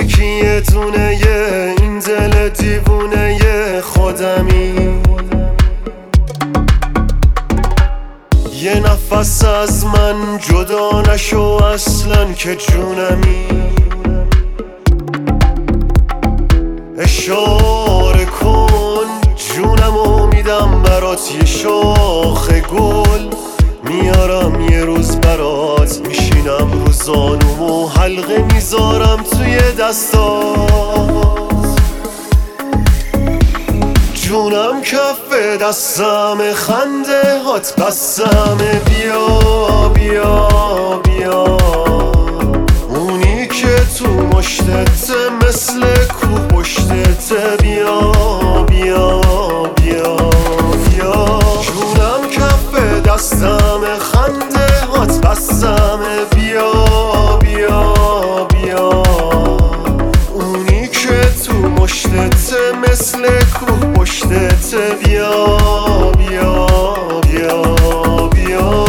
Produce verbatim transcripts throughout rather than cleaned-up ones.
یکی یه دونه یه این دل دیوونه یه خودمی. یه نفس از من جدا نشو اصلا که جونمی. اشاره کن جونمو میدم برات، یه شاخ گل میارم یه روز برات. میشینم رو زانومو حلقه میذارم توی دستات. جونم کف دستم خنده هات بسم. بیا بیا بیا اونی که تو مشتت مثل کوه پشتت. بیا بیا بیا بیا جونم کف دستم خنده هات بسم. بیا بیا بیا اونی که تو مشتت مثل کوه پشتت. بیا بیا بیا بیا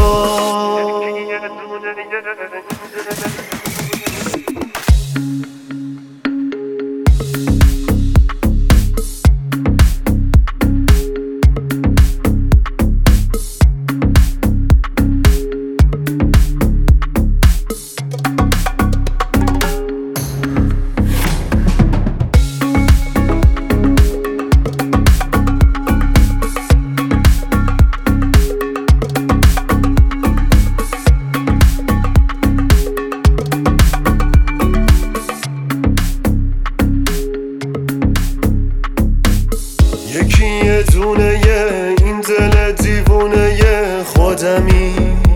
یکی یه دونه یه این دل دیوونه یه خودمی.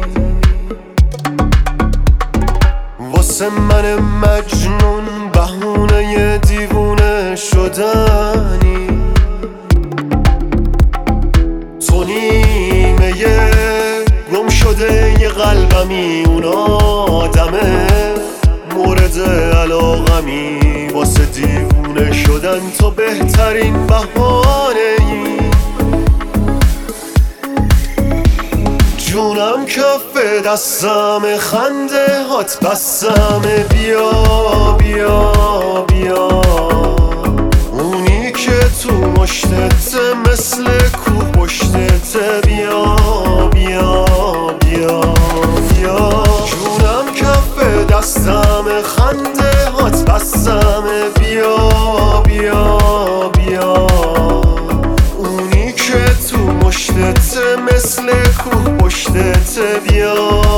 واسه من مجنون بهونه یه دیوونه شدنی. تو نیمه یه گم شده یه قلبمی. اون آدمه مورد علاقمی. واسه دیوونه شدن تو بهترین بهانه ای. جونم کف دستم خنده هات بسم. بیا بیا بیا اونی که تو مشتت مثل کوه پشتت. بیا بیا بیا بیا جونم کف دستم خنده هات بسم. بیا بیا بیا اونی که تو مشتت مثل کوه پشتت. بیا